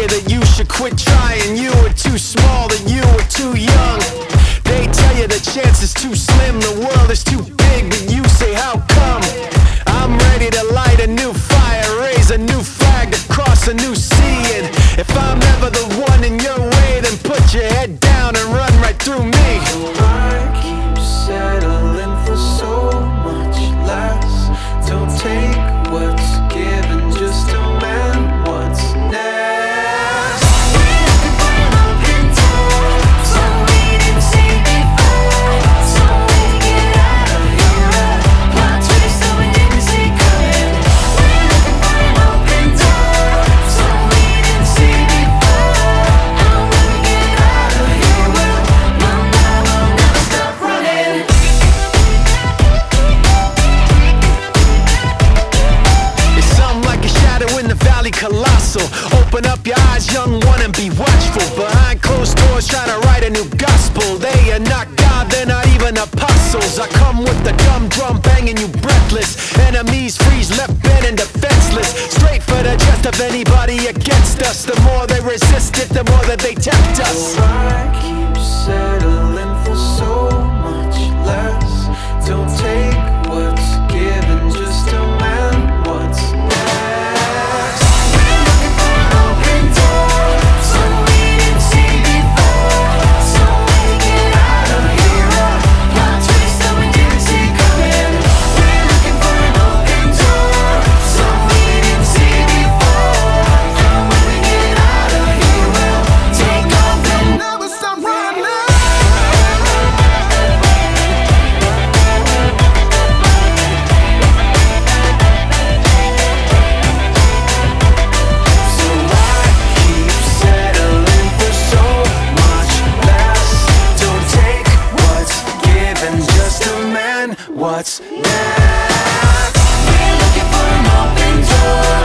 you that you should quit trying. You were too small, that you were too young. They tell you the chance is too slim, the world is too big, but you say how come? I'm ready to light a new fire, raise a new flag, to cross a new sea. And if I'm ever the one in your way, then put your head down and run right through me. I keep settling for so much less. Don't take what's given, just demand what's next. We're looking for an open door, so we didn't see before, so we can get out of here. Plot twist that we didn't see coming. We're looking for an open door, so we didn't see before, and when we get out of here, we'll never stop running. It's something like a shadow in the valley, colossal. Open up your eyes, young one, and be watchful. Behind closed doors, trying to write a new gospel. They are not God, they're not even apostles. I come with the dumb drum banging you breathless. Enemies freeze, left bent and defenseless. Straight for the chest of anybody against us. The more they resist it, the more that they tempt us. I keep settling for so much less. Don't take what's given, just demand what's next. We're looking for an open door, so we didn't see before, so we can get out of here. Plot twist that we didn't see coming. We're looking for an open door, so we didn't see before, and when we get out of here, we'll take off and never stop running. So I keep settling for so much less. Don't take what's given, just demand what's next. We're looking for an open door,